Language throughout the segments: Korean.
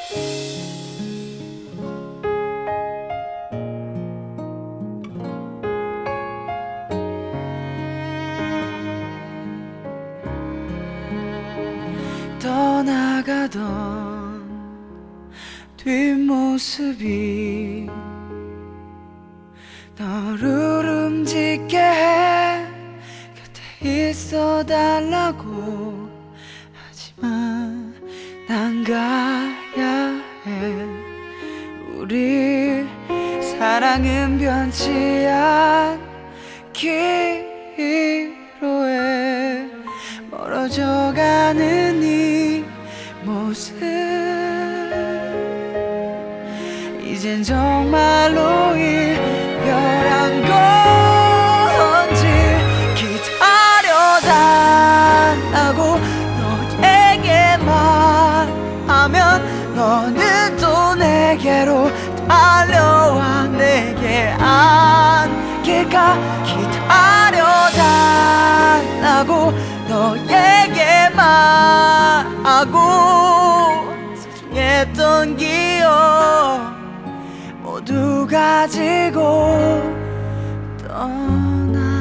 떠나가던 뒷모습이 너를 움직게 해 곁에 있어달라고 하지만 난 가야 해. 우리 사랑은 변치 않기로 해. 멀어져가는 이 모습 이젠 정말로 이별한 건지 기다려달라고 너에게 말하면 너는 또 내게로 달려와 내게 안길까. 기다려달라고 너에게 말하고 소중했던 기억 모두 가지고 떠나.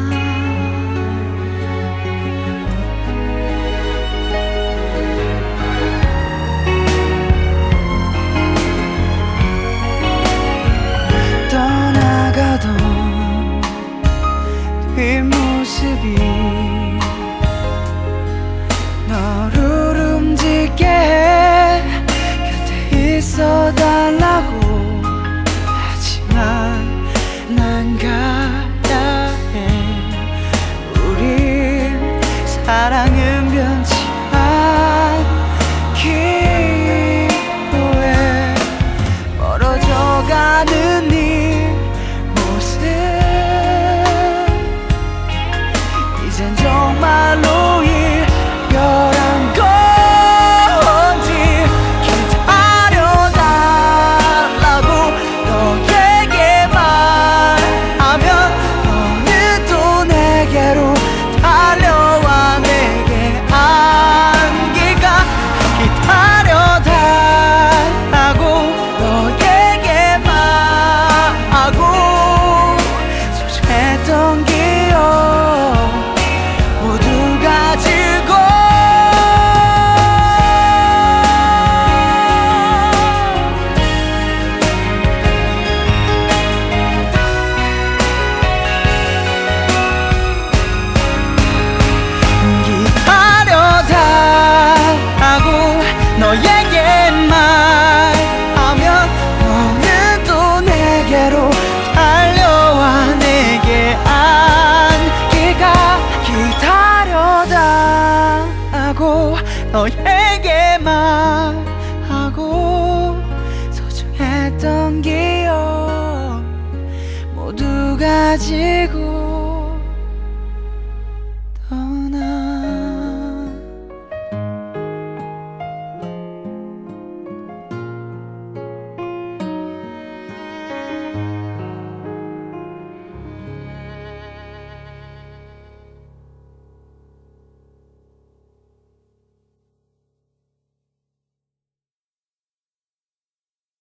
떠나가던 뒷모습이 너를 움직게 해 곁에 있어달라고 하지만 난 가야 해. 우리 사랑은 변치 않기로 해. 멀어져가는 이 모습 이젠 정말로 이별한 건지 기다려달라고 너에게 말하면 너는 또 내게로 달려와 내게 안길까. 기다려달라고 너에게 말하고 소중했던 기억 모두 가지고 기다려달라고 너에게 말하면 너는 또 내게로 달려와 내게 안길까. 기다려달라고 너에게 말하고 소중했던 기억 모두 가지고